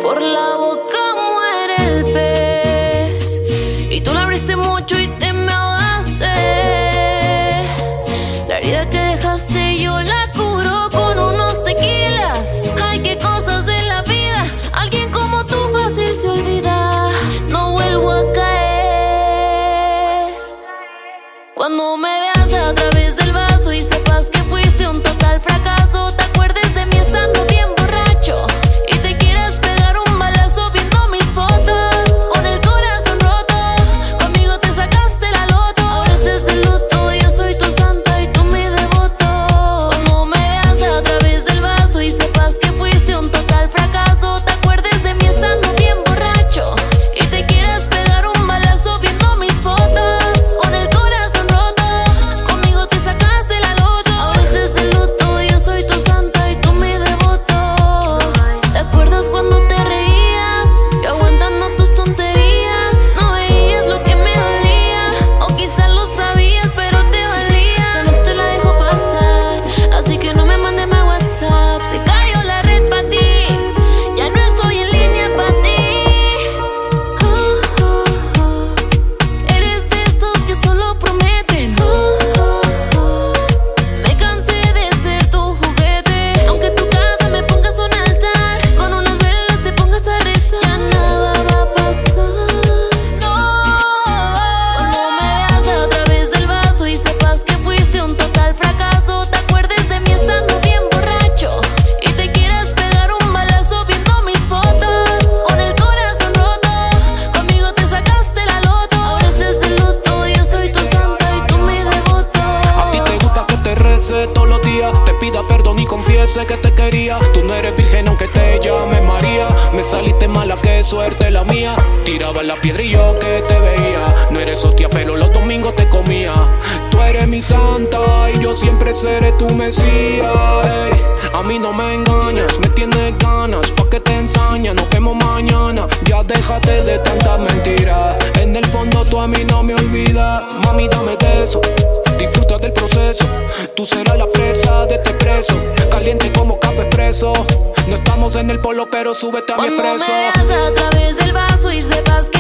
Por la boca muere el pez y tú la abriste mucho y te me ahogaste. La herida que dejaste yo la curo con unos tequilas. Ay, qué cosas de la vida. Alguien como tú fácil se olvida. No vuelvo a caer. Cuando me veas a través del vaso y sepas que fuiste un total fracaso, te acuerdes de mí estando bien borracho y te quieras pegar un balazo viendo mis fotos con el corazón roto. Conmigo te sacaste la loto, ahora estás de luto. Yo soy tu santa y tú mi devoto. Cuando me veas a través del vaso y sepas que fuiste un total fracaso, te acuerdes de mí estando bien borracho y te quieras pegar un balazo viendo mis fotos con el corazón roto. Conmigo te sacaste la loto, ahora estás de luto. Yo soy tu santa y tú mi devoto. ¿Te acuerdas cuando te reías? Yo aguantando tus tonterías. No veías lo que me dolía, o quizás lo sabías pero te valía. Esta no te la dejo pasar, así que no me mandes más WhatsApp. Se cayó la red pa' ti, ya no estoy en línea pa' ti. Eres de esos que solo prometen. Me cansé de ser tu juguete. Aunque tu casa me pongas un altar, con unas velas te pongas a rezar, ya nada va a pasar. No. Cuando me veas a través del vaso y sepas que fuiste un total fracaso, te acuerdes de mí estando bien borracho y te quieras pegar un balazo viendo mis fotos con el corazón roto. Conmigo te sacaste la loto, ahora estás de luto. Yo soy tu santa y tú mi devoto. A ti te gusta que te rece todos los días, te pida perdón y confiese que te quería. Tú no eres virgen aunque te llame María. Me saliste mala, qué suerte la mía. Tiraba la piedra y yo que te veía. No eres hostia pero los domingos te comía. Tú eres mi santa y yo siempre seré tu mesías. Ey, a mí no me engañas, me tienes ganas, pa' que te ensaña. Nos vemos mañana, ya déjate de tantas mentiras. En el fondo tú a mí no me olvidas. Mami, dame de eso, disfruta del proceso. Tú serás la presa de este preso, caliente como café expreso. No estamos en el polo pero súbete a mi Cuando me expreso. veas a través del vaso y sepas que